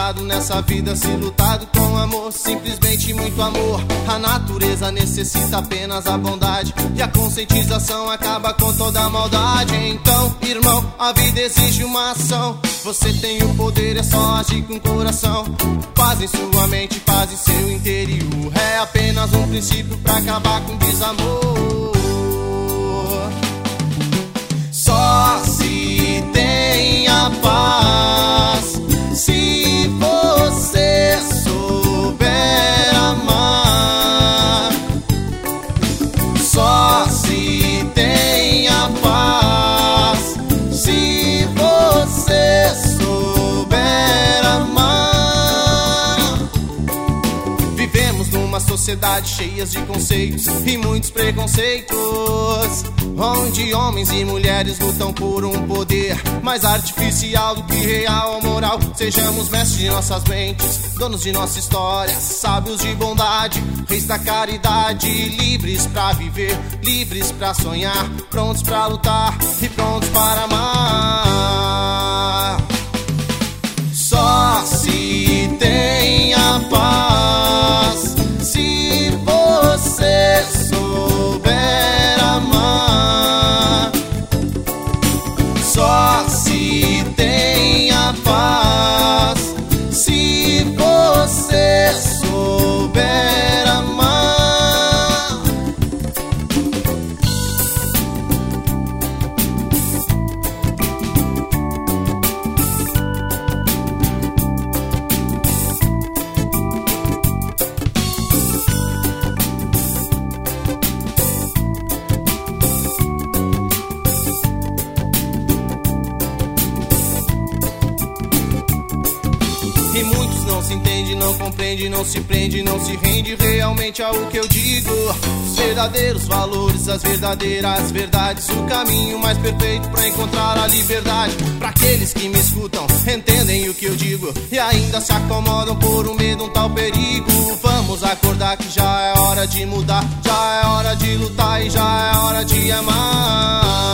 lutado nessa vida, se lutado com amor, simplesmente muito amor. A natureza necessita apenas a bondade, e a conscientização acaba com toda a maldade. Então, irmão, a vida exige uma ação. Você tem o poder, é só agir com o coração. Paz em sua mente, paz em seu interior. É apenas um princípio pra acabar com desamor. Só se tem a paz se você souber amar. Só se tem a paz se você souber amar. Vivemos numa sociedade cheia de conceitos e muitos preconceitos, onde homens e mulheres lutam por um poder mais artificial do que real ou moral. Sejamos mestres de nossas mentes, donos de nossa história, sábios de bondade, reis da caridade, livres pra viver, livres pra sonhar, prontos pra lutar e prontos para amar. Só se tem a paz se você souber amar. Só se tem a paz se você souber amar. E muitos não se entendem, não compreendem, não se prende, não se rende realmente ao que eu digo. Os verdadeiros valores, as verdadeiras verdades, o caminho mais perfeito pra encontrar a liberdade. Pra aqueles que me escutam, entendem o que eu digo e ainda se acomodam por um medo, um tal perigo. Vamos acordar que já é hora de mudar, já é hora de lutar e já é hora de amar.